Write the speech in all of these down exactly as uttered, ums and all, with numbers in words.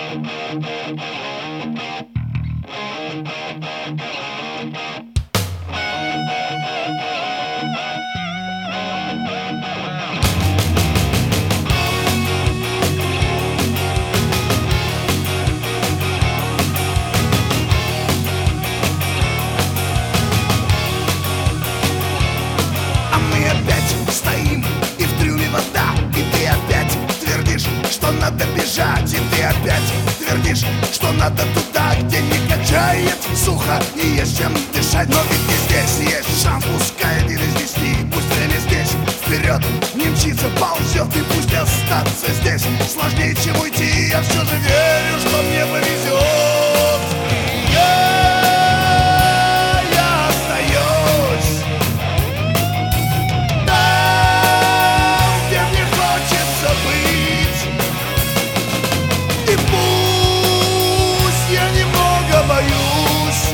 А мы опять стоим, и в трюме вода, и ты опять твердишь, что надо бежать, и ты опять твердишь, что надо туда, где не качает сухо, не есть чем дышать. Но ведь не здесь есть шанс, пускай один из десяти. Пусть время здесь вперед не мчится, ползет, и пусть остаться здесь сложнее, чем уйти. Я все же верю, что мне повезет. Я, я остаюсь там, где мне хочется быть. И пусть я немного боюсь,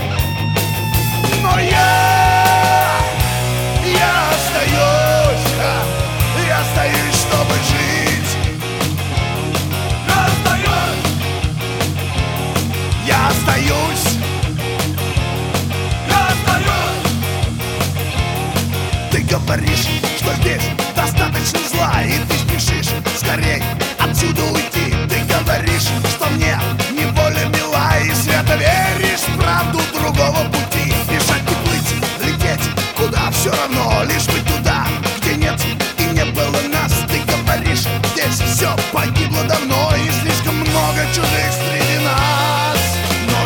но я, я остаюсь, а, я остаюсь, чтобы жить. Я остаюсь, я остаюсь, я остаюсь. Ты говоришь, что здесь достаточно зла, и ты спешишь скорей отсюда уйти. Ты говоришь, что мне неволя мила, и свято веришь в правду другого пути. Бежать не плыть, лететь, куда все равно, лишь быть туда, где нет и не было нас. Ты говоришь, здесь все погибло давно, и слишком много чужих среди нас. Но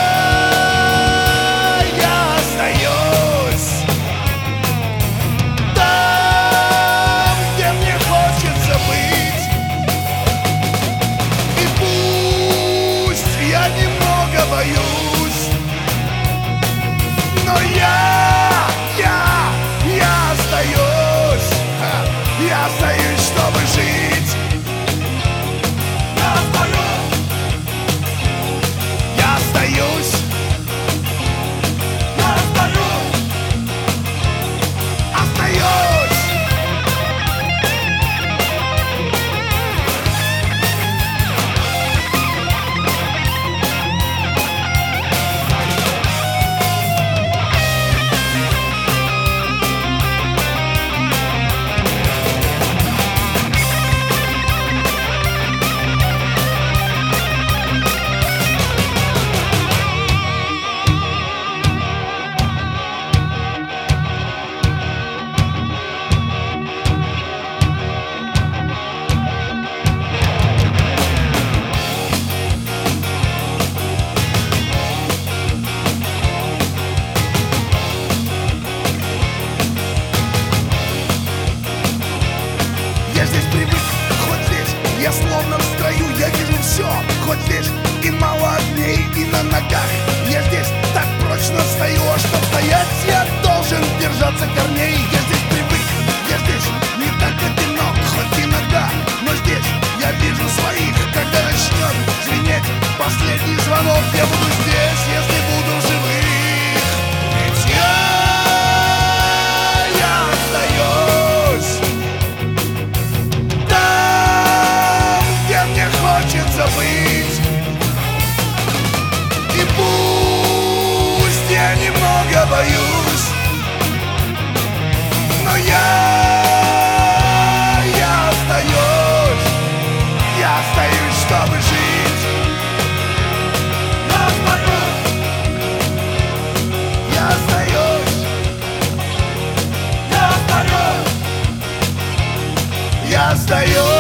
я, я остаюсь там, где мне хочется быть. И пусть я немного боюсь, но я, я, я остаюсь, а, я остаюсь, чтобы жить. Я остаюсь, я остаюсь, я остаюсь, остаюсь. Я здесь привык, хоть здесь я словно в строю. Я вижу все, хоть здесь и мало огней, и на ногах. Я здесь так прочно стою, а чтоб стоять, я должен держаться корней. Я здесь привык, я здесь не так одинок, хоть иногда, но здесь я вижу своих. Когда начнет звенеть последний звонок, я буду здесь, если буду в живых. Ведь я, я остаюсь там, где мне хочется быть. И пусть я немного боюсь, но я, я остаюсь, я остаюсь, чтобы жить. Я остаюсь, я остаюсь, я остаюсь, я остаюсь.